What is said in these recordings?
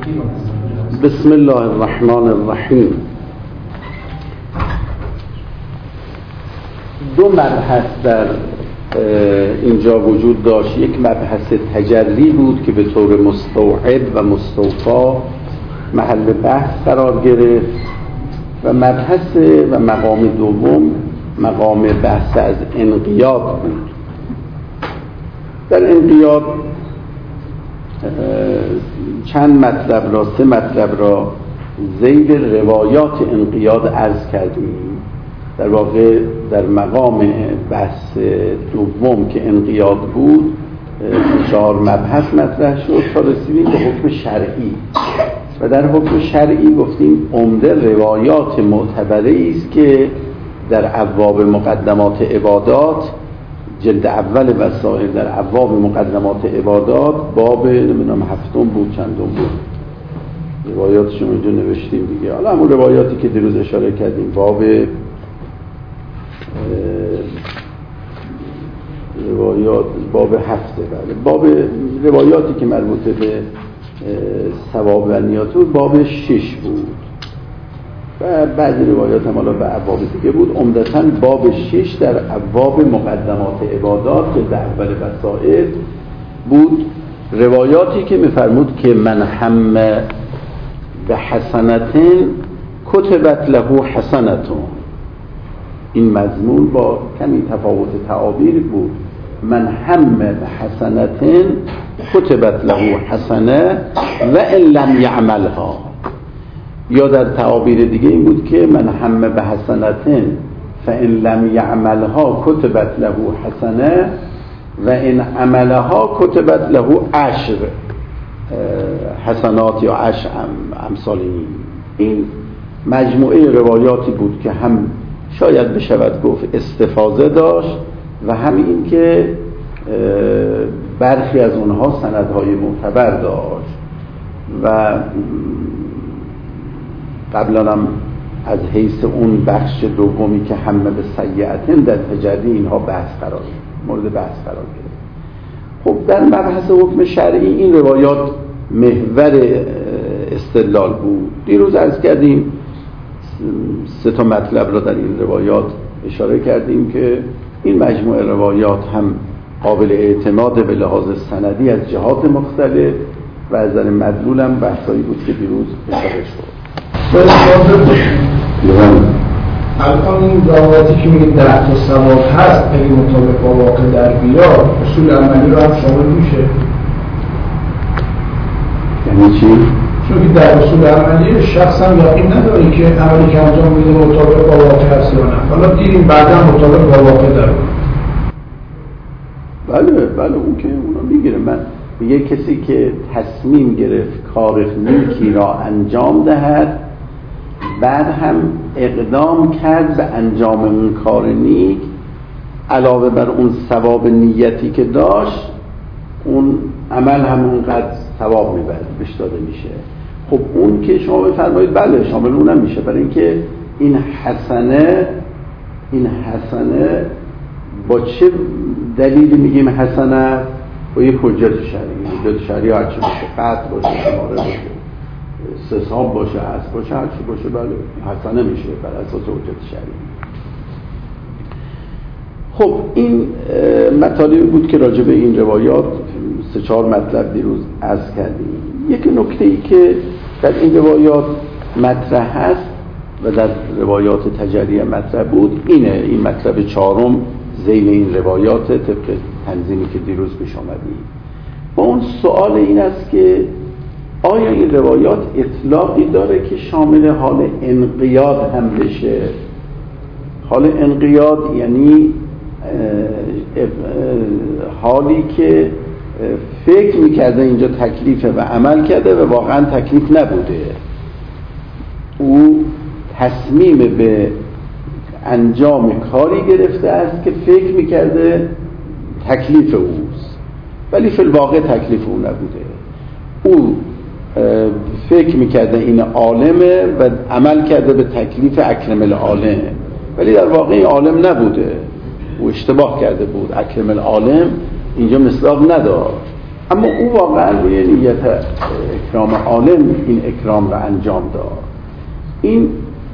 بسم الله الرحمن الرحیم. دو مبحث در اینجا وجود داشت. یک مبحث تجری بود که به طور مستوعب و مستوفا محل بحث قرار گرفت و مبحث و مقام دوم مقام بحث از انقیاد بود. در انقیاد چند مطلب را، سه مطلب را ذیل روایات انقیاد عرض کردیم. در واقع در مقام بحث دوم که انقیاد بود 4 مبحث مطرح شد تا رسیدیم به حکم شرعی و در حکم شرعی گفتیم عمده روایات معتبره است که در ابواب مقدمات عبادات، جلد اول وسائل، در ابواب مقدمات عبادات باب نمیدونم هفتم بود چندم بود، روایاتشون اینجا نوشتیم دیگه. حالا همون روایاتی که دیروز اشاره کردیم باب روایات باب هفته، بله باب روایاتی که مربوطه به ثواب و نیات بود باب 6 بود و بعضی روایات هم حالا به ابواب دیگه بود. عمدتاً باب 6 در ابواب مقدمات عبادات که در اول وسائل بود، روایاتی که می‌فرمود که من هم به حسنتین کتبت له حسنتون. این مضمون با کمی تفاوت تعابیر بود. من هم به حسنتین کتبت له حسنه و ان لم یعملها. یا در تعابیر دیگه این بود که من هم به حسنتین فان لم یعملها کتبت له حسنه و ان عملها کتبت له 10 حسنات یا 10 امثال این مجموعه روایاتی بود که هم شاید بشود گفت استفاضه داشت و همین که برخی از اونها سندهای معتبر داشت و قبلا هم از حیث اون بخش دومی که همه به سیئتن در تجری اینها مورد بحث قرار گرفت. خب در مبحث حکم شرعی این روایات محور استدلال بود. دیروز عرض کردیم 3 مطلب را در این روایات اشاره کردیم که این مجموعه روایات هم قابل اعتماد به لحاظ سندی از جهات مختلف و از نظر مدلول هم بحثایی بود که دیروز اشاره شد. الان این روایاتی که میگه 10 تا ثواب هست اگه مطابق با واقع در بیاد اصول عملی رو هم شامل میشه. یعنی چی؟ چون که در اصول عملی شخص هم یقین نداره که عملی که انجام میده مطابق با واقع هست یا نه. حالا دیدیم بعدا مطابق با واقع داره. بله اون که اونا میگیره. من یه کسی که تصمیم گرفت کار نیکی را انجام دهد بعد هم اقدام کرد به انجام اون کار نیک علاوه بر اون ثواب نیتی که داشت اون عمل هم اونقدر ثواب بهش داده میشه. خب اون که شما بفرمایید بله شامل اونم میشه، برای اینکه این حسنه با چه دلیلی میگیم حسنه؟ با یک حجت شرعی هرچی باشه، قطع باشه، شماره باشه، سساب باشه، عصب باشه، هرچی باشه بله حسنه میشه بر اساس حجت شرعی. خب این مطالبی بود که راجع به این روایات 3-4 مطلب دیروز عرض کردیم. یک نکته‌ای که در این روایات مطرح هست و در روایات تجریه مطرح بود این مطلب 4 ذیل این روایات طبق تنظیمی که دیروز پیش آمدیم. با اون سوال این است که آیا این روایات اطلاقی داره که شامل حال انقیاد هم بشه؟ حال انقیاد یعنی حالی که فکر میکرده اینجا تکلیفه و عمل کرده و واقعا تکلیف نبوده، او تصمیم به انجام کاری گرفته است که فکر میکرده تکلیف اوست ولی فی الواقع تکلیف او نبوده. او فکر میکرده این عالمه و عمل کرده به تکلیف اکرم العالم ولی در واقع این عالم نبوده، او اشتباه کرده بود. اکرم العالم اینجا مصداق نداشت اما او واقعا روی نیت اکرام عالم این اکرام را انجام داد. این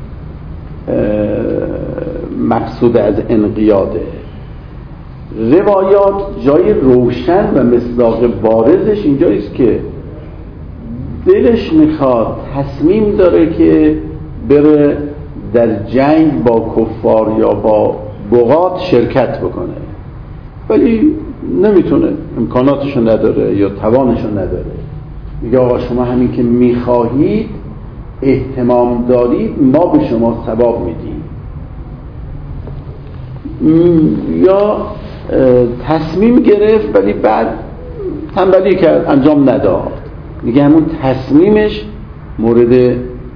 مقصود از انقیاده. روایات جای روشن و مصداق بارزش اینجاییست که دلش میخواد، تصمیم داره که بره در جنگ با کفار یا با بغات شرکت بکنه، ولی نمیتونه، امکاناتشو نداره یا توانشو نداره. میگه آقا شما همین که میخواهید، اهتمام دارید، ما به شما ثواب میدیم. یا تصمیم گرفت ولی بعد تنبلی کرد، انجام نداد. میگه همون تصمیمش مورد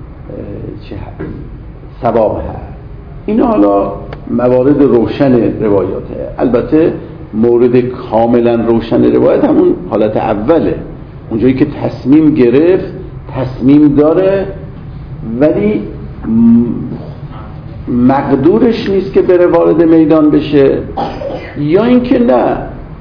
ثواب هست. اینا حالا موارد روشن روایاته. البته مورد کاملا روشن روایت همون حالت اوله، اونجایی که تصمیم گرفت، تصمیم داره ولی مقدورش نیست که بره وارد میدان بشه، یا اینکه نه،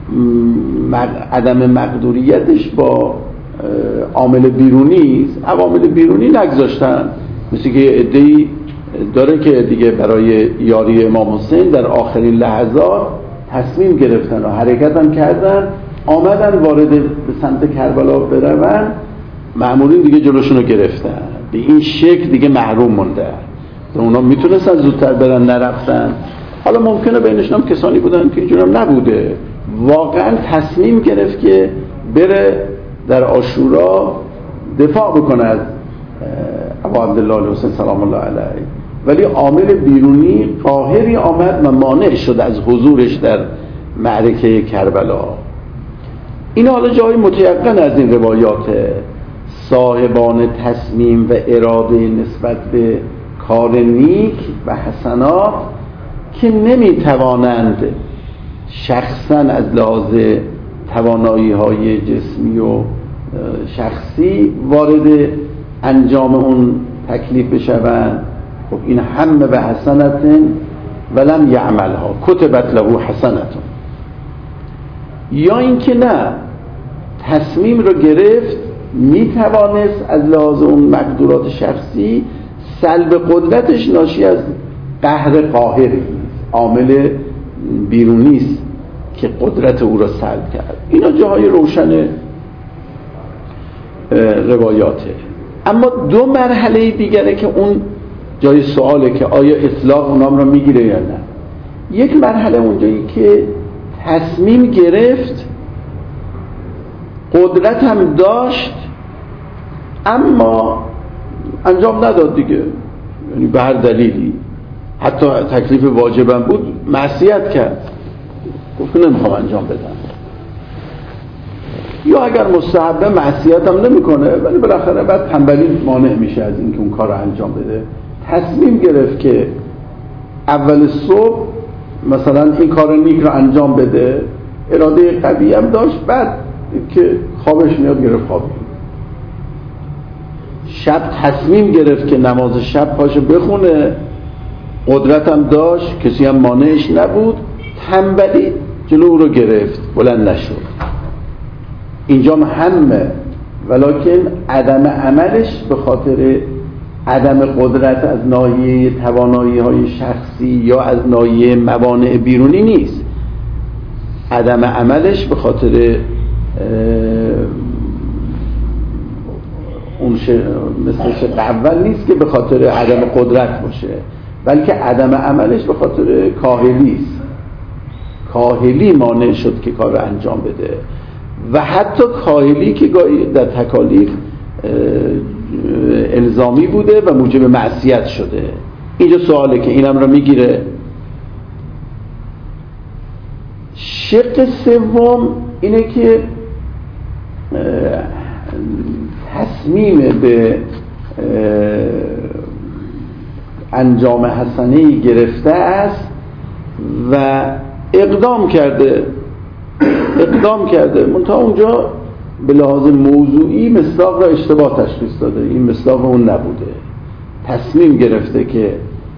عدم مقدوریتش با عامل بیرونی است. عوامل بیرونی نگذاشتن، مثل که عده‌ای داره که دیگه برای یاری امام حسین در آخرین لحظات تصمیم گرفتن و حرکت هم کردن، آمدن وارد به سمت کربلا برون، مأمورین دیگه جلوشون رو گرفتن. به این شکل دیگه محروم مونده. اونا میتونستن زودتر برن، نرفتن. حالا ممکنه بینشون هم کسانی بودن که اینجور هم نبوده، واقعا تصمیم گرفت که بره در عاشورا دفاع بکنه از ابا عبدالله حسین سلام الله علیه، ولی عامل بیرونی قاهری آمد و مانع شد از حضورش در معرکه کربلا. این حالا جای متیقن از این روایات صاحبان تصمیم و اراده نسبت به کار نیک و حسنات که نمیتوانند شخصا از لحاظ توانایی های جسمی و شخصی وارد انجام اون تکلیف بشوند. خب این هم به حسنت ولم یعملها کتبت له حسنت. یا اینکه نه، تصمیم رو گرفت، میتوانست از لحاظ اون مقدورات شخصی، سلب قدرتش ناشی از قهر قاهری، عامل بیرونی است که قدرت او را سلب کرد. اینا جاهای روشن روایاته. اما دو مرحله دیگره که اون جای سواله که آیا اطلاق اونام را میگیره یا نه. یک مرحله اونجایی که تصمیم گرفت، قدرت هم داشت، اما انجام نداد دیگه، یعنی به هر دلیلی، حتی تکلیف واجبم بود، معصیت کرد، گفت نمیخوام انجام بدم. یا اگر مستحبه معصیت هم نمیکنه، ولی بالاخره بعد تنبلی مانع میشه از اینکه اون کار رو انجام بده. تصمیم گرفت که اول صبح مثلا این کار نیک رو انجام بده، اراده قوی هم داشت، بعد که خوابش میاد گرفت خوابید. شب تصمیم گرفت که نماز شب پاشو بخونه، قدرت هم داشت، کسی هم مانعش نبود، تنبلی جلو او رو گرفت، بلند نشد. اینجا همه، ولکن عدم عملش به خاطر عدم قدرت از ناحیه توانایی های شخصی یا از ناحیه موانع بیرونی نیست. عدم عملش به خاطر اون مثل شق اول نیست که به خاطر عدم قدرت باشه، بلکه عدم عملش به خاطر کاهلی است. کاهلی مانع شد که کار رو انجام بده، و حتی کاهلی که گاهی در تکالیف الزامی بوده و موجب معصیت شده. اینجا سواله که اینم رو میگیره. شق سوم اینه که تصمیم به انجام حسنه‌ای گرفته است و اقدام کرده منتها اونجا به لحاظ موضوعی مصداق را اشتباه تشخیص داده. این مصداق اون نبوده. تصمیم گرفته که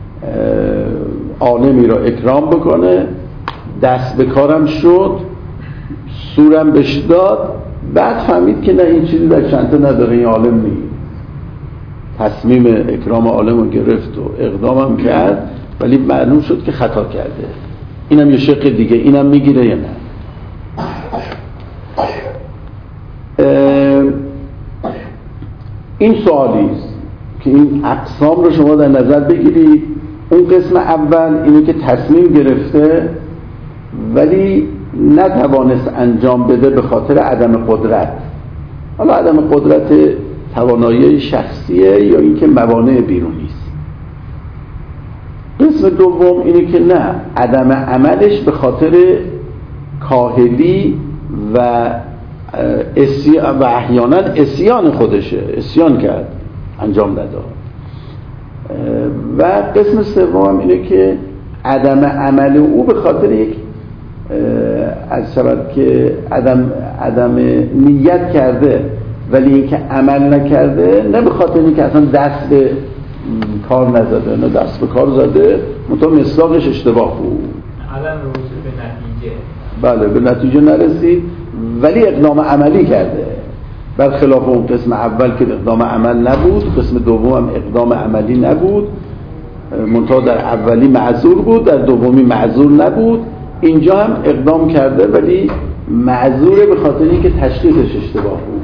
عالمی را اکرام بکنه، دست به کارم شد، سورم بهش داد، بعد فهمید که نه این چیزی در چنته نداره، این عالم نیست. تصمیم اکرام عالم رو گرفت و اقدام هم کرد، ولی معلوم شد که خطا کرده. اینم یه شق دیگه، اینم میگیره یا نه. این سوالی است که این اقسام رو شما در نظر بگیرید. اون قسم اول اینه که تصمیم گرفته ولی نتوانست انجام بده به خاطر عدم قدرت. حالا عدم قدرت توانایی شخصیه یا اینکه موانع بیرونی است. قسم دوم اینه که نه، عدم عملش به خاطر کاهلی و احیانا عصیان خودشه، عصیان کرد، انجام نداد. و قسم سوم اینه که عدم عمل او به خاطر یک از شود که عدم نیت کرده ولی اینکه عمل نکرده، نه به خاطر اینکه اصلا دست به کار نزده، نه دست به کار زده، منتها مصداقش اشتباه بود، عدم رسید به نتیجه. بله، به نتیجه نرسید ولی اقدام عملی کرده، برخلاف اون قسم اول که اقدام عمل نبود، قسم دوم هم اقدام عملی نبود، منتها در اولی معذور بود، در دومی معذور نبود. اینجا هم اقدام کرده ولی معذوره به خاطر اینکه تشخیصش اشتباه بود.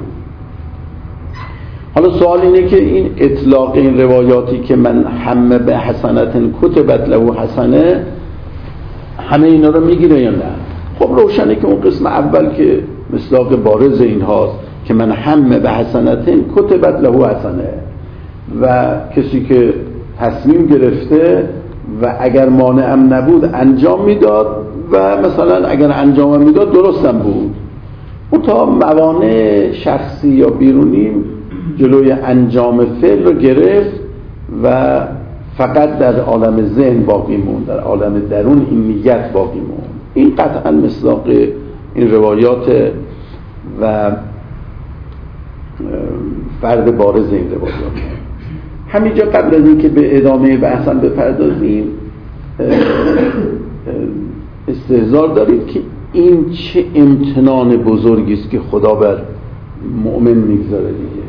حالا سوال اینه که این اطلاق این روایاتی که من همه به حسنت کتبت له حسنه، همه اینا رو میگیره یا نه؟ خب روشنه که اون قسم اول که مصداق بارز این هاست که من همه به حسنت کتبت له حسنه، و کسی که تصمیم گرفته و اگر مانعم نبود انجام میداد و مثلا اگر انجام میداد درستم بود، اون تا موانع شخصی یا بیرونی جلوی انجام فعل رو گرفت و فقط در عالم ذهن باقی موند، در عالم درون این نیت باقی موند. این قطعا مصداق این روایات و فرد بارز این روایات. همینجا قبل از این که به ادامه بحثم بپردازیم، استحضار دارید که این چه امتنان بزرگی است که خدا بر مؤمن میگذاره دیگه.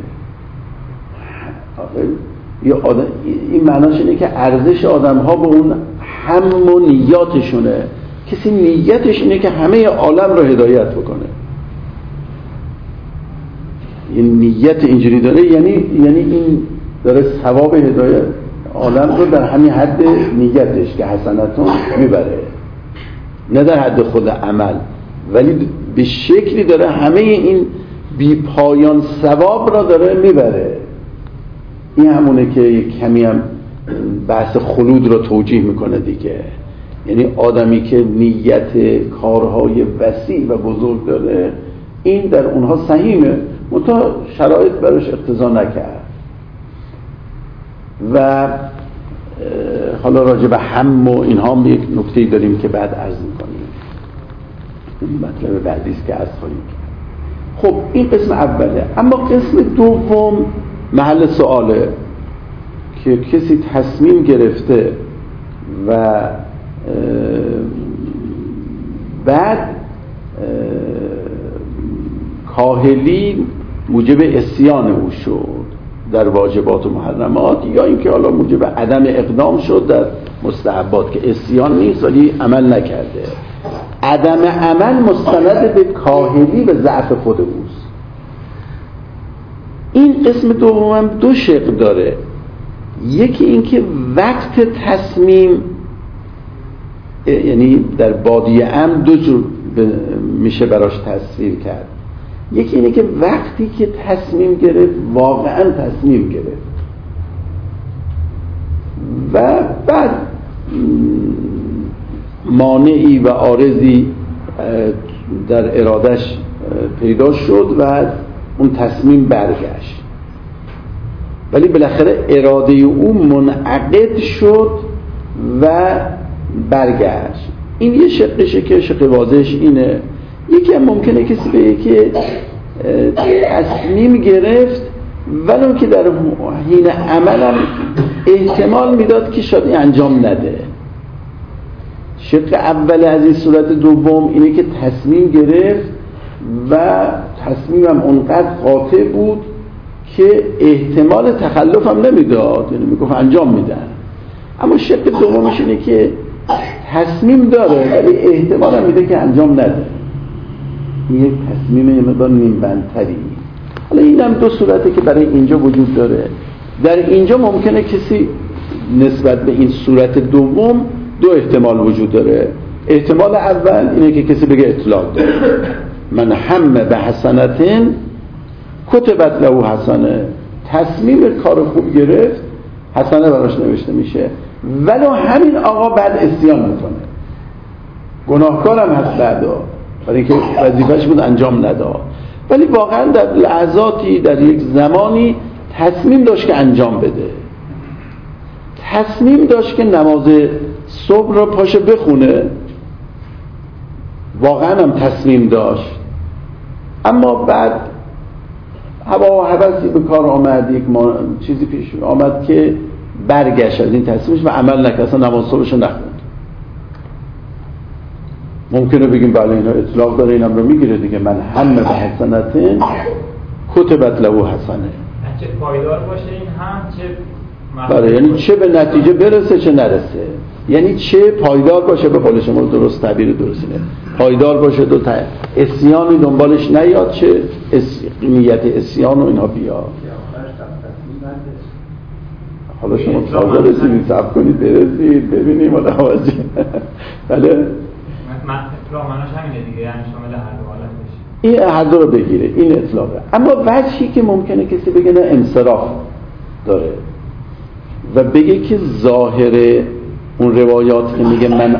این معناش اینه که ارزش آدم ها به اون هم و نیاتشونه. کسی نیتش اینه که همه عالم رو هدایت بکنه، این نیت اینجوری داره، یعنی این داره ثواب هدایت عالم رو در همین حد نیتش که حسنتون میبره، نه در حد خود عمل، ولی به شکلی داره همه این بی پایان ثواب را داره میبره. این همونه که یک کمی هم بحث خلود رو توجیه میکنه دیگه. یعنی آدمی که نیت کارهای وسیع و بزرگ داره، این در اونها سهیمه، منتها شرایط براش اقتضا نکرد. و حالا راجع به هم و اینها هم یک نکته‌ای داریم که بعد عرض میکنیم، مطلب بعدیست که عرض خواهیم کرد. خب این قسم اوله. اما قسم دوم محل سواله که کسی تصمیم گرفته و بعد کاهلی موجب عصیان او شد در واجبات و محرمات، یا اینکه حالا موجب عدم اقدام شد در مستحبات که عصیان نیست ولی عمل نکرده. عدم عمل مستند به کاهلی و ضعف خود اوست. این قسم دوم دو شق داره. یکی اینکه وقت تصمیم، یعنی در بادیه ام دو جور میشه براش تصویر کرد. یکی اینه که وقتی که تصمیم گرفت واقعا تصمیم گرفت و بعد مانعی و عارضی در ارادش پیدا شد و اون تصمیم برگشت، ولی بالاخره اراده او منعقد شد و برگشت. این یه شقشه که شق واضحش اینه. یکی هم ممکنه کسی بگه که تصمیم گرفت ولو که در حین عملم احتمال میداد که شاید انجام نده. شق اول از این صورت دوم اینه که تصمیم گرفت و تصمیمم اونقدر قاطع بود که احتمال تخلف هم نمیداد، یعنی میگفت انجام میدن. اما شق دومش اینه که تصمیم داره ولی احتمال هم میده که انجام نده. این یک تصمیم یه مقدار نیمبندتری. حالا این هم دو صورته که برای اینجا وجود داره. در اینجا ممکنه کسی نسبت به این صورت دوم دو احتمال وجود داره. احتمال اول اینه که کسی بگه اطلاق داره، من همه به حسنتن کتبت له حسنه، تصمیم کار خوب گرفت، حسنه براش نوشته میشه، ولو همین آقا بعد عصیان میکنه، گناهکارم هست بعدا، برای اینکه وظیفه‌اش بود انجام نداد، ولی واقعا در لحظاتی در یک زمانی تصمیم داشت که انجام بده، تصمیم داشت که نماز صبح را پاشه بخونه، واقعا هم تصمیم داشت، اما بعد هوا و هوسی به کار آمد، یک چیزی پیش آمد که برگشت از این تصمیمش و عمل نکرد، اصلا نماز صبحش نخوند. ممکنه بگیم بله اینا اطلاق داره، اینم رو میگیره دیگه، من همه به حسنتن کتبت له حسنه، چه پایدار باشه این هم چه بله، یعنی چه به نتیجه برسه چه نرسه، یعنی چه پایدار باشه، به قول شما درست تعبیر درستینه، پایدار باشه، دو عصیانی دنبالش نیاد، چه نیت عصیان و اینا بیاد. حالا شما تازه رسیدید، صبر کنید برسید ببینیم حالا آوازی. بله معناش همینه دیگه، یعنی شامل هر دو حالت بشه. این هر دو رو بگیره، این اطلاقه. اما وجهی که ممکنه کسی بگه نه انصراف داره و بگه که ظاهر اون روایات که میگه من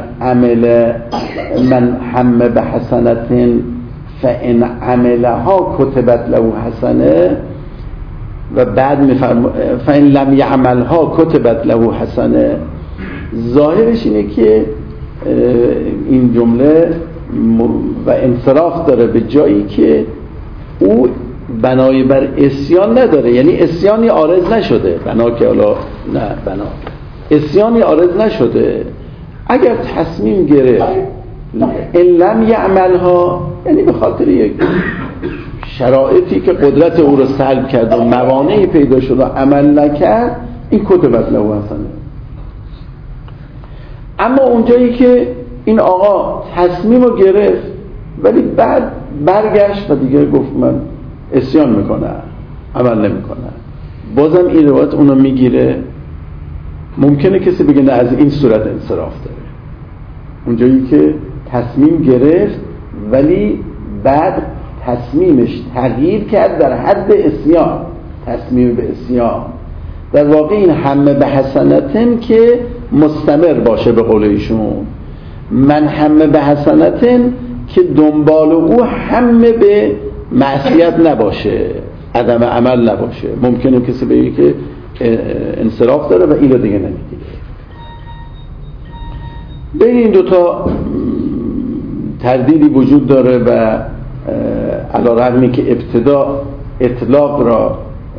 همه به حسنتن فان عملها کتبت له حسنه و بعد میفرما فان لم یعملها کتبت له حسنه، ظاهرش اینه که این جمله و انصراف داره به جایی که او بنای بر عصیان نداره، یعنی عصیانی عارض نشده، بنا که حالا نه بنا عصیانی عارض نشده، اگر تصمیم گرفت ان لم یعملها، یعنی به خاطر یک شرایطی که قدرت او رو سلب کرد و موانعی پیدا شد و عمل نکرد، این کتبت له حسنه. اما اونجایی که این آقا تصمیم رو گرفت ولی بعد برگشت و دیگه گفت من عصیان میکنم، عمل نمیکنم، بازم این روایت اونو میگیره. ممکنه کسی بگه نه از این صورت انصراف داره، اونجایی که تصمیم گرفت ولی بعد تصمیمش تغییر کرد در حد عصیان، تصمیم به عصیان. در واقع این همه به حسنتن که مستمر باشه، به قول ایشون من همه به حسنتن که دنبال او همه به معصیت نباشه، عدم عمل نباشه. ممکنه کسی بگه که انصراف داره و اینو دیگه نمیگیره. بین این دوتا تردیدی وجود داره و علی رغمی که ابتدا اطلاق را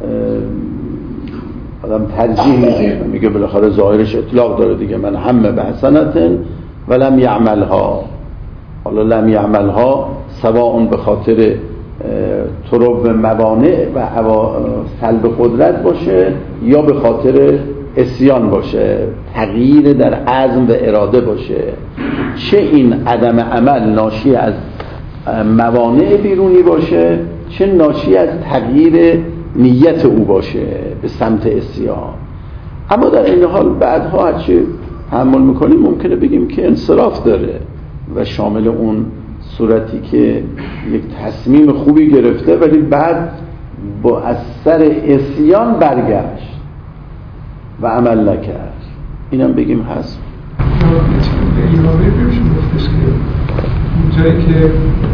آدم ترجیح میده، میگه بالاخره ظاهرش اطلاق داره دیگه، من همه به حسنتن و لم یعملها. حالا لم یعملها سواء به خاطر طرق موانع و سلب قدرت باشه یا به خاطر عصیان باشه، تغییر در عزم و اراده باشه، چه این عدم عمل ناشی از موانع بیرونی باشه چه ناشی از تغییر نیت او باشه به سمت عصیان. اما در این حال بعدها هرچی تحمل میکنیم ممکنه بگیم که انصراف داره و شامل اون صورتی که یک تصمیم خوبی گرفته ولی بعد با اثر عصیان برگشت و عمل نکرد، اینم بگیم هست. ایرابه بهشون گفتش که اونجایی که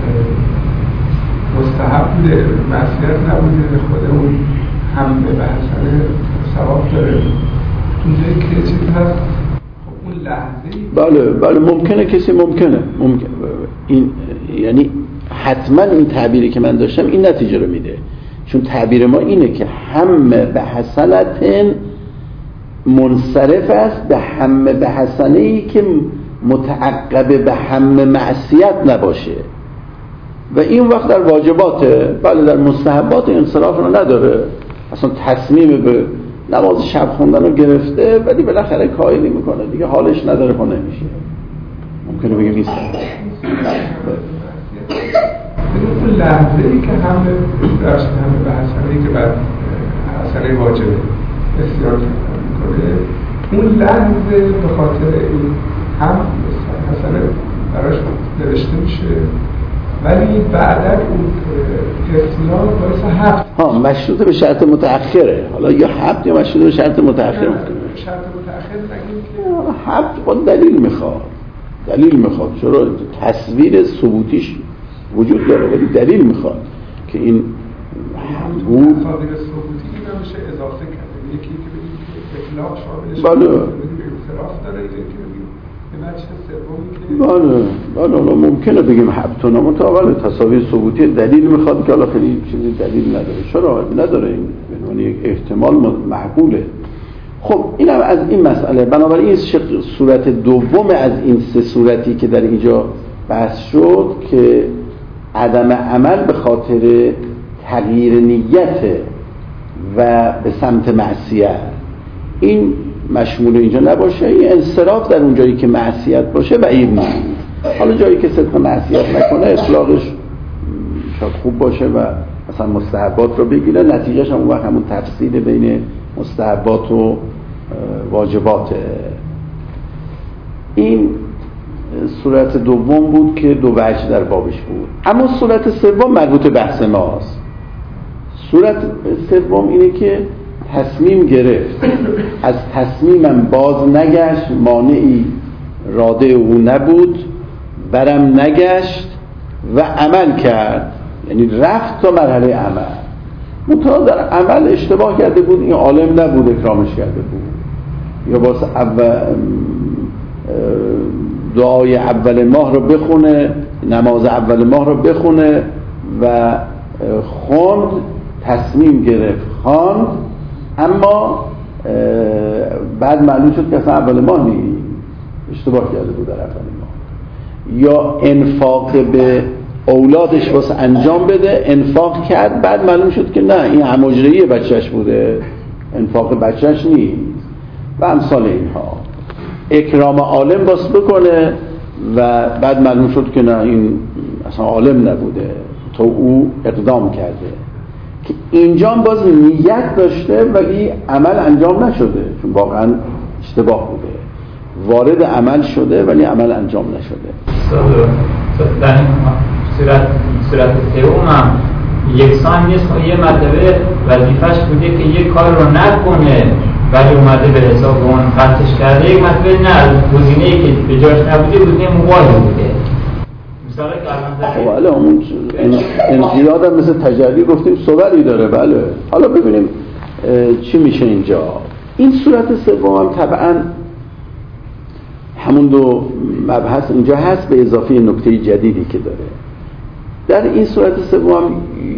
مستحب بوده معصیت نبوده خود اون هم به حسنه ثواب داره، اونجایی که چیز هست اون لحظه بله ممکنه کسی ممکنه این یعنی حتما این تعبیری که من داشتم این نتیجه رو میده، چون تعبیر ما اینه که همه به حسنتن منصرف است به همه به حسنه‌ای که متعقب به همه معصیت نباشه. و این وقت در واجباته، بله در مستحبات انصراف رو نداره، اصلا تصمیم به نماز شب خوندن رو گرفته ولی بالاخره کاری میکنه دیگه، حالش نداره خونه نمیشه، ممکنه بگه نیست. اون لحظه ای که همه به حسنه که بعد حسنه واجبه بسیار میکنه، اون لحظه به خاطر این هم حسنه براش نوشته میشه ولی بعدا اون اصلاح باعث حبط مشروط به شرط متأخره، حالا یا حبط یا مشروط به شرط متأخر. شرط متأخر نگیم که حبط با دلیل میخواد چرا تصویر ثبوتیش وجود داره ولی دلیل میخواد که این بود تصاویر ثبوتی اینا میشه اضافه کرده، یکی که بگیم که اطلاق شاملش اعتراف داره، یکی بگیم به وجه سومی که بله ممکنه بگیم حبط و نمطابق تصاویر ثبوتی دلیل میخواد که حالا خیلی چیزی دلیل نداره، چرا نداره، این به عنوان یک احتمال معقوله. خب اینم از این مسئله. بنابراین این صورت دوم از این سه صورتی که در اینجا بحث شد که عدم عمل به خاطر تغییر نیت و به سمت معصیت، این مشمول اینجا نباشه. این انصراف در اون جایی که معصیت باشه بعید نیست. حالا جایی که صدق معصیت نکنه اطلاقش شاید خوب باشه و مثلا مستحبات رو بگیره، نتیجهش هم وقت همون تفصیل بین مستحبات و واجبات. این صورت دوم بود که دو وجه در بابش بود. اما صورت سوم مربوط بحث ماست. صورت سوم اینه که تصمیم گرفت، از تصمیمم باز نگشت، مانعی راده او نبود، برم نگشت و عمل کرد، یعنی رفت تا مرحله عمل. منتها در عمل اشتباه کرده بود، این عالم نبود اکرامش کرده بود، یا واسه دعای اول ماه رو بخونه، نماز اول ماه رو بخونه و خوند، تصمیم گرفت خواند، اما بعد معلوم شد که اصلا اول ماه نیست، اشتباه کرده بود در اول ماه. یا انفاق به اولادش واسه انجام بده، انفاق کرد، بعد معلوم شد که نه این هماجرهی بچهش بوده، انفاق بچهش نیست و امثال اینها. اکرام عالم واسه بکنه و بعد معلوم شد که نه این اصلا عالم نبوده تا او اقدام کرده، که اینجا باز نیت داشته ولی عمل انجام نشده چون واقعا اشتباه بوده، وارد عمل شده ولی عمل انجام نشده. در صورت سوم هم یکسان نیست، یه مرتبه وظیفش بوده که یک کار رو نکنه ولی اومده به حساب اون خطش کرده، یک مرتبه نه، گزینه‌ای که به جاش نبوده گزینه مباح بوده. مثلا که بله همون انقیاد هم مثل تجلی گفتیم صوری داره. بله حالا ببینیم چی میشه اینجا. این صورت سوم هم طبعا همون دو مبحث اینجا هست به اضافه نکته جدیدی که داره. در این صورت سوم هم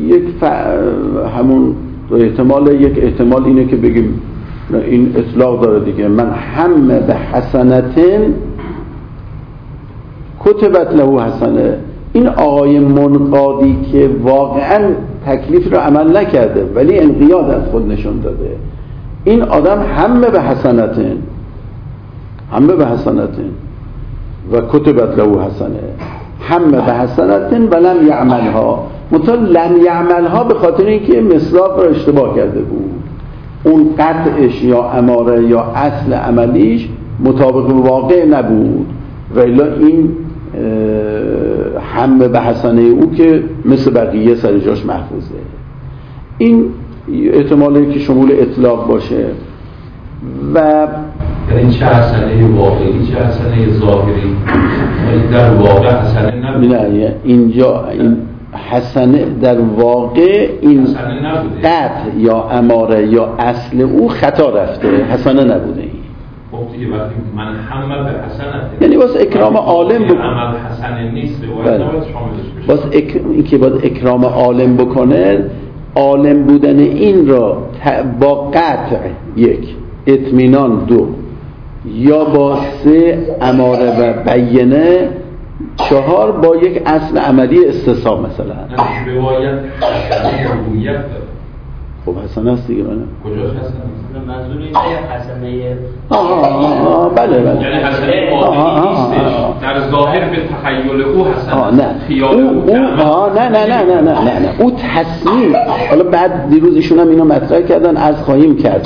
همون دو احتمال، یک احتمال اینه که بگیم این اطلاق داره دیگه، من هم به حسنتن کتبت له حسنه. این آقای منقادی که واقعا تکلیف رو عمل نکرده ولی انقیاد از خود نشون داده، این آدم هم به حسنتن و کتبت له حسنه، هم به حسنتن و لم یعملها. مثلا لم یعملها به خاطر اینکه مصداق رو اشتباه کرده بود، اون قطعش یا اماره یا اصل عملیش مطابق واقع نبود و الا این هم به حسنه او که مثل بقیه سر جاش محفوظه. این احتمالی که شمول اطلاق باشه و یعنی چه حسنه واقعی چه حسنه ظاهری، در واقع حسنه نبود. نه اینجا این حسنه در واقع این قطع یا اماره یا اصل او خطا رفته، حسنه نبوده. این خب دیگه وقتی من هم به حسنه، یعنی واسه اکرام عالم بکنه، عمل حسنه نیست باید شاملش بشه. اینکه باید اکرام عالم بکنه، عالم بودن این را با قطع یک، اطمینان دو، یا با سه اماره و بیینه 4 با یک اصل عملی استصحاب مثلا. روایت حسنه رویت داره. خب حسنه است دیگه. کجاش حسنه؟ منظور اینه حسنه بله یعنی حسنه واقعی نیستش، در ظاهر به تخیل او حسنه نه خیال نه او تصمیم. حالا بعد دیروز ایشون هم اینو مطرح کردن، از خواهیم کرد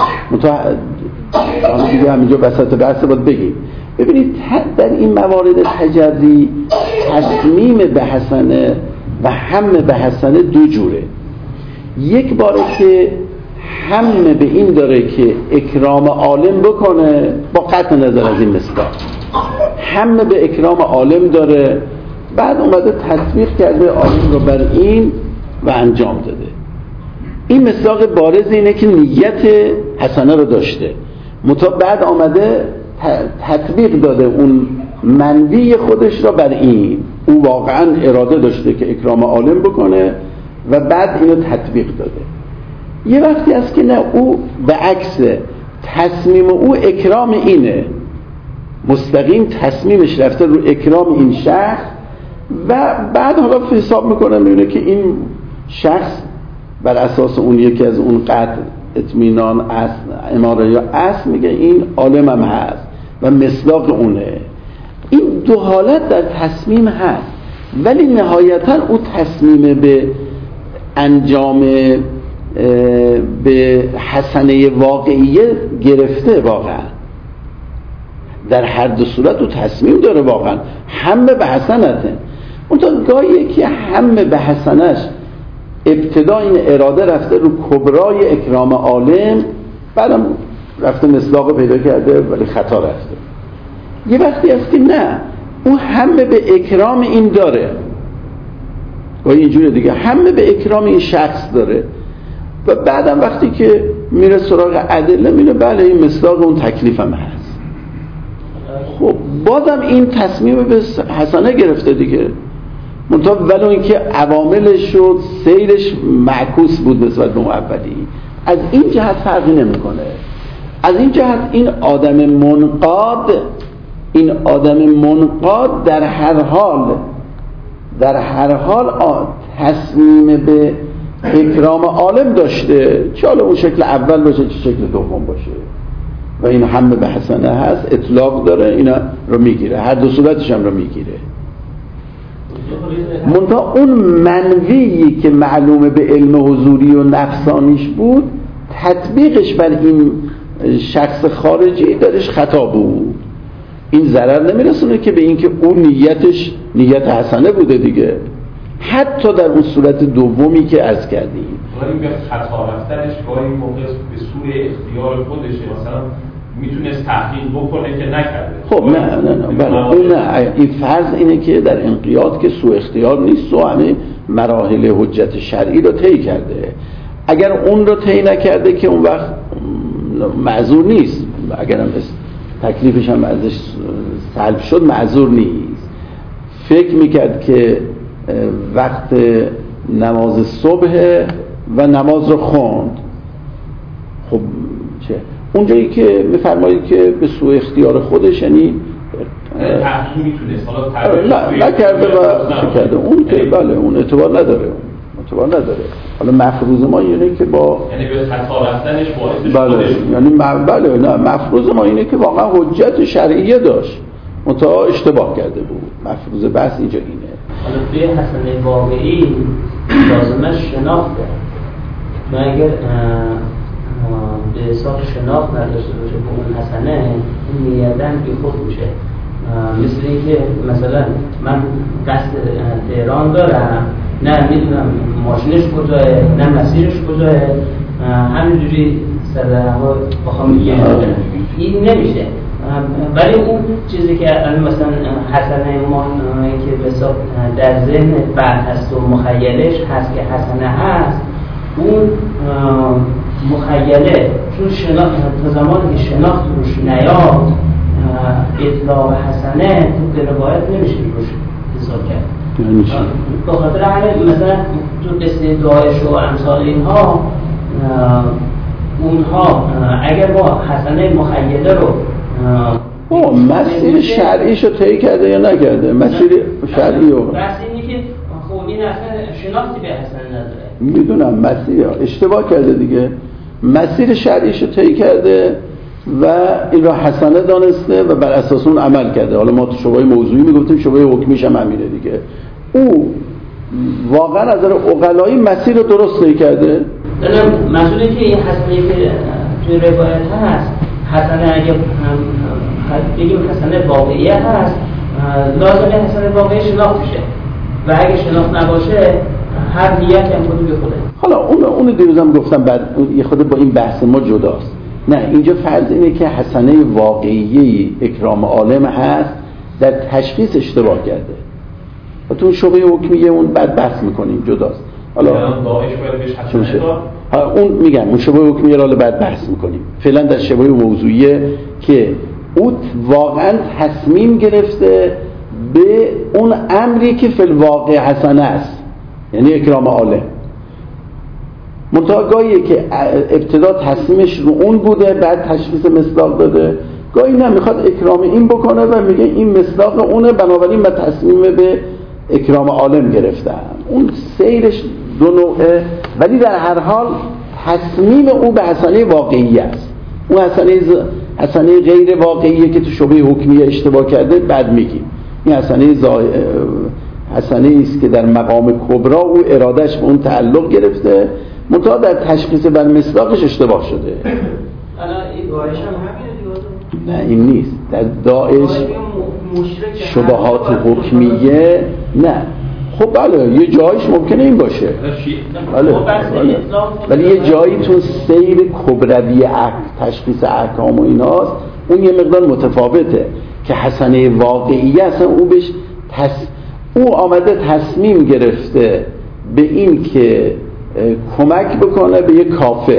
دیگه همینجا وسط بحث باید بگیم. ببینید در این موارد تجری تصمیم به حسنه و هم به حسنه 2 جوره. یک باره که هم به این داره که اکرام عالم بکنه با قطع نظر از این مصداق، هم به اکرام عالم داره، بعد اومده تطبیق کرده عالم رو بر این و انجام داده. این مصداق بارز اینه که نیت حسنه رو داشته، بعد آمده تطبیق داده اون منوی خودش را بر این. او واقعا اراده داشته که اکرام عالم بکنه و بعد اینو تطبیق داده. یه وقتی هست که نه، او به عکس تصمیم او اکرام اینه، مستقیم تصمیمش رفته رو اکرام این شخص و بعد حالا حساب میکنه میبینه که این شخص بر اساس اون یکی از اون قطع اطمینان اصل اماره یا اصل میگه این عالم هم هست و مصداق اونه. این 2 حالت در تصمیم هست، ولی نهایتا او تصمیم به انجام به حسنه واقعیه گرفته. واقعا در هر 2 صورت او تصمیم داره، واقعا هم به حسنته. اون تا گاهی که هم به حسنش ابتدا این اراده رفته رو کبرای اکرام عالم، بعدم رفته مصداق پیدا کرده ولی خطا رفته. یه وقتی هست که نه، او هم به اکرام این داره و اینجوری دیگه هم به اکرام این شخص داره و بعدم وقتی که میره سراغ ادله میره بله این مصداق اون تکلیف هم هست. خب بازم این تصمیم به حسنه گرفته دیگه، منتها ولو اینکه عواملش و سیرش معکوس بود نسبت به اون اولی. از این جهت فرقی نمیکنه. از این جهت این آدم منقاد در هر حال تصمیم به اکرام عالم داشته، چه حالا اون شکل اول باشه چه شکل دوم باشه، و این هم به حسنه هست، اطلاق داره، اینا رو میگیره، هر 2 صورتش هم رو میگیره. منتها اون منویی که معلومه به علم حضوری و نفسانیش بود، تطبیقش بر این شخص خارجی درش خطا بود. این ضرر نمیرسونه که به این که اون نیتش نیت حسنه بوده دیگه، حتی در اون صورت دومی که عرض کردیم. این به خطا رفتنش گاهی موقع به سوی اختیار خودشه، مثلا میتونست تحقیق بکنه که نکرده. خب نه این فرض اینه که در انقیاد که سوء اختیار نیست و همه مراحل حجت شرعی رو طی کرده. اگر اون رو طی نکرده که اون وقت معذور نیست، اگر هم تکلیفش هم ازش سلب شد معذور نیست. فکر میکرد که وقت نماز صبح و نماز رو خوند، خب چه اونجایی که میفرمایید که به سوء اختیار خودش، یعنی تحقیق میتونست نکرده و چه کرده، اون که بله اون اعتبار نداره، حالا مفروض ما اینه که با یعنی به خطا رفتنش باعث بله یعنی بله نه مفروض ما اینه که واقعا حجت شرعیه داشت منتها اشتباه کرده بود. مفروض بحث اینجا اینه. حالا توی حسنه واقعی لازمش شناخته، چون اگر به حساب شناخت نداشته باشه به اون حسنه، این نیتن بی خود میشه. مثل اینکه مثلا من قصد تهران دارم، نه میدونم ماشینش کجاه، نه مسیرش کجاه، همینجوری سر هوا بخوام این نمیشه. ولی اون چیزی که مثلا حسنه ما که به حساب در ذهن بعد هست و مخیلش هست که حسنه هست، اون مخیله چون شناخت تا زمانی که شناخت روش نیاد، اطلاق حسنه تو روایت نمیشه روش حساب کرد. به خاطر همین مثلا تو قصه داعش و امثال اینها، اونها اگر ما حسنه مخیله رو مسیر شرعیشو طی کرده یا نکرده؟ مسیر شرعی رو بس اینی که خب این اصلا شناختی به حسن نداره. میدونم مسیر اشتباه کرده دیگه، مسیر شرعیشو طی کرده و این را حسنه دانسته و بر اساس اون عمل کرده. حالا ما تو شبهه موضوعی میگفتیم، شبهه حکمیش هم همینه دیگه. او واقعا از نظر عقلایی مسیر رو درست طی کرده. دارم مسئوله که این حسنه که توی روایت هست، حسنه اگه بگیم حسنه واقعیه هست، لازمه حسنه واقعی شناخت بشه و اگه شناخت نباشه هر نیت هم خودی به خوده. حالا اون دیروزم گفتم بعد یه خود با این بحث ما جداست. نه اینجا فرض اینه که حسنه واقعی اکرام عالم هست، در تشخیص اشتباه کرده و تو شبهه حکمیه اون بعد بحث میکنیم جداست. حالا داعش باید بهش حسنه داد. اون میگم اون شبهه حکمیه رو بعد بحث میکنیم. فعلا در شبهه موضوعیه که او واقعا تصمیم گرفته به اون امری که فی الواقع حسنه است، یعنی اکرام عالم. منتها گاهیه که ابتدا تصمیمش رو اون بوده، بعد تشخیص مصداق داده. گاهی نه میخواد اکرام این بکنه و میگه این مصداق اونه، بنابراین من تصمیم به اکرام عالم گرفتم. اون سیرش دو نوعه، ولی در هر حال تصمیم او به حسنه واقعی است. اون حسنه غیر واقعیه که تو شبهه حکمیه اشتباه کرده بعد میگیم. این حسنه است که در مقام کبرا او ارادش به اون تعلق گرفته، منتها در تشخیص بر مصداقش اشتباه شده. الان این داعش هم همینه دیگه. نه این نیست. در داعش شبهات حکمیه نه. خب بله یه جایش ممکنه این باشه، بله. ولی یه جایی تو سیر کبروی تشخیص احکام و ایناست، اون یه مقدار متفاوته که حسنه واقعیه اصلا او بهش او آمده تصمیم گرفته به این که کمک بکنه به یک کافر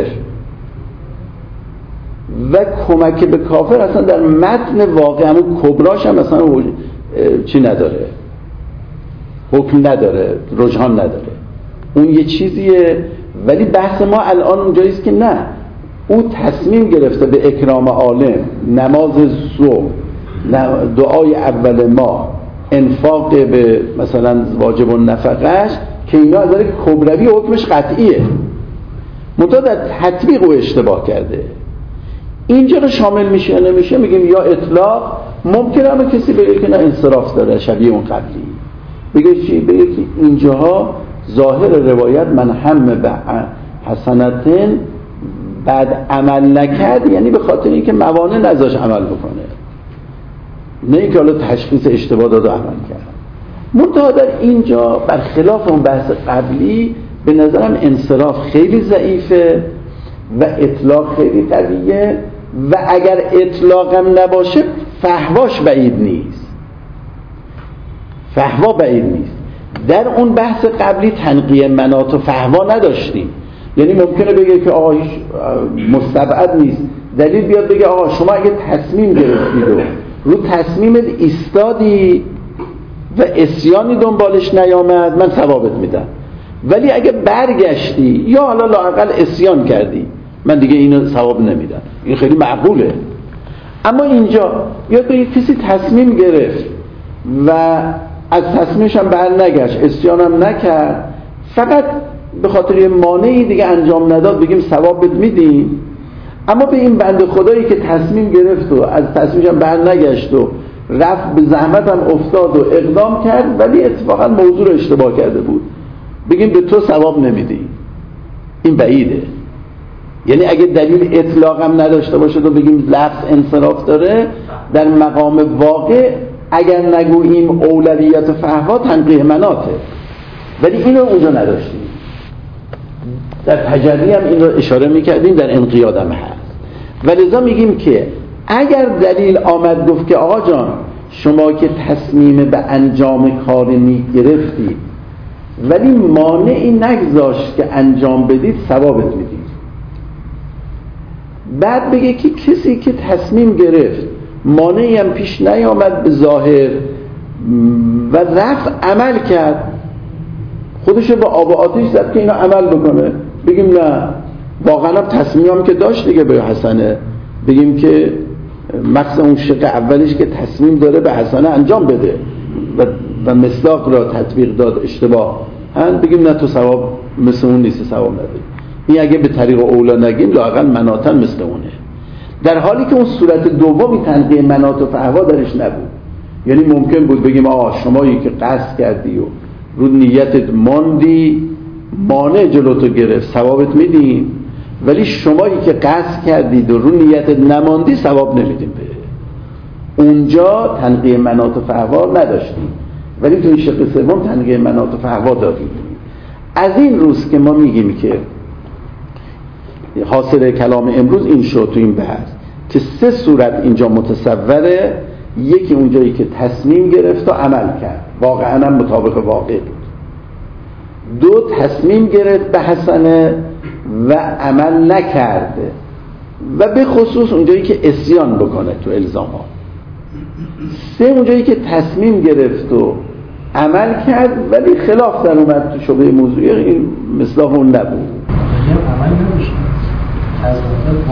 و کمک به کافر اصلا در متن واقع همون کبراش هم اصلا چی نداره، حکم نداره، رجحان نداره. اون یه چیزیه. ولی بحث ما الان اونجاییست که نه، او تصمیم گرفته به اکرام عالم، نماز صبح، دعای اول ماه، انفاق به مثلا واجب و نفقش که اینا از نظر کبروی حکمش قطعیه، منتها در تطبیق او اشتباه کرده. اینجا رو شامل میشه یا نمیشه؟ میگیم یا اطلاق. ممکنه همه کسی بگه که نه انصراف داره شبیه اون قبلی، بگه چی؟ بگه که اینجاها ظاهر روایت من هم به حسنتن بعد عمل نکرد، یعنی به خاطر اینکه موانع نذاش عمل بکنه، نه اینکه حالا تشخیص اشتباه داد و عمل کرد. منتها در اینجا برخلاف اون بحث قبلی به نظرم انصراف خیلی ضعیفه و اطلاق خیلی قویه و اگر اطلاقم نباشه فحواش بعید نیست، فحوا بعید نیست. در اون بحث قبلی تنقیه منات و فحوا نداشتیم، یعنی ممکنه بگه که آقا هیچ مستبعد نیست، دلیل بیاد بگه آقا شما اگه تصمیم گرفتید و رو تصمیمت ایستادی و عصیانی دنبالش نیامد من ثوابت میدم، ولی اگه برگشتی یا حالا لااقل عصیان کردی من دیگه اینو ثواب نمیدم. این خیلی معقوله. اما اینجا یا کسی تصمیم گرفت و از تصمیمش هم بر نگشت، عصیان هم نکرد، فقط به خاطر یه مانعی دیگه انجام نداد، بگیم ثوابت میدیم. اما به این بنده خدایی که تصمیم گرفت و از تصمیمش هم بر نگشت و رفت به زحمت هم افتاد و اقدام کرد ولی اتفاقا موضوع رو اشتباه کرده بود، بگیم به تو ثواب نمیدی، این بعیده. یعنی اگه دلیل اطلاق هم نداشته باشه و بگیم لفظ انصراف داره، در مقام واقع اگر نگوییم اولویت و فحوا تنقیه مناته، ولی اینو اونجا نداشتیم. در تجری هم این رو اشاره میکردیم، در انقیاد هم هست. ولذا میگیم که اگر دلیل آمد گفت که آقا جان شما که تصمیم به انجام کار نیک گرفتید ولی مانعی نگذاشت که انجام بدید، ثوابت میدید. بعد بگه که کسی که تصمیم گرفت مانعی هم پیش نیامد به ظاهر و رفت عمل کرد، خودشو با آب و آتش زد که اینا عمل بکنه، بگیم نه واقعا هم تصمیم هم که داشت دیگه به حسنه، بگیم که مقصد اون شق اولیش که تصمیم داره به حسنه انجام بده و مصداق را تطبیق داد اشتباه بگیم نه تو ثواب مثل اون نیست، ثواب نداری. این اگه به طریق اولا نگیم لااقل مناطن مثل اونه، در حالی که اون صورت دومی تنقیه مناط و فهوا درش نبود. یعنی ممکن بود بگیم شمایی که قصد کردی و رو نیتت ماندی مانع جلوتو گرفت ثوابت میدیم، ولی شمایی که قصد کردید و رو نیتت نماندی ثواب نمیدیم. به اونجا تنقیه مناط و فهوا نداشتیم، ولی تو این شق سوم تنقیه مناط و فهوا داریم. از این روز که ما میگیم که حاصل کلام امروز این شد تو این بحث که 3 صورت اینجا متصوره. یکی اونجایی که تصمیم گرفت و عمل کرد، واقعا هم مطابق واقع بود. 2 تصمیم گرفت به حسنه و عمل نکرده، و به خصوص اونجایی که عصیان بکنه تو الزامات. 3 اونجایی که تصمیم گرفت و عمل کرد ولی خلاف در اومد تو شبهه موضوعی، این مصداق اون نبود. عمل نمیشه از با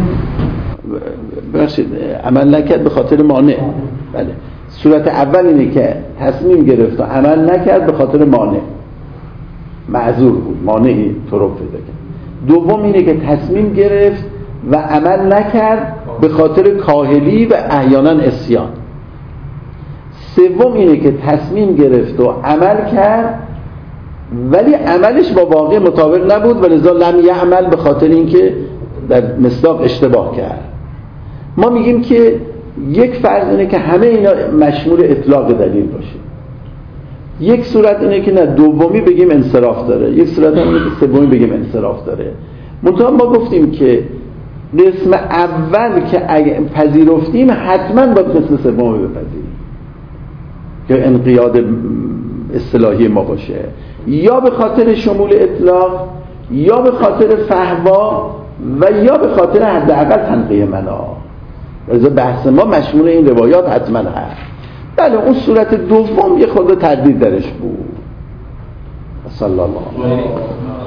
عمل نکرد به خاطر مانع. بله، صورت اول اینه که تصمیم گرفت و عمل نکرد به خاطر مانع، معذور بود، مانعی طرق پیدا کرد. دوم اینه که تصمیم گرفت و عمل نکرد به خاطر کاهلی و احیانا عصیان. سوم اینه که تصمیم گرفت و عمل کرد ولی عملش با واقع مطابق نبود و لذا لم یعمل به خاطر اینکه در مصداق اشتباه کرد. ما میگیم که یک فرض اینه که همه اینا مشمول اطلاق دلیل باشه. یک صورت اینه که نه دومی بگیم انصراف داره، یک صورت اینه که سومی بگیم انصراف داره. منتها ما گفتیم که قسم اول که اگه پذیرفتیم حتما باید قسم سومی بپذیریم که انقیاد اصطلاحی ما باشه، یا به خاطر شمول اطلاق یا به خاطر فهوا و یا به خاطر حداقل تنقیه منا. از بحث ما مشمول این روایات حتما هست. بله، اون صورت دوم یه خورده تردید درش بود. صلی الله علیه و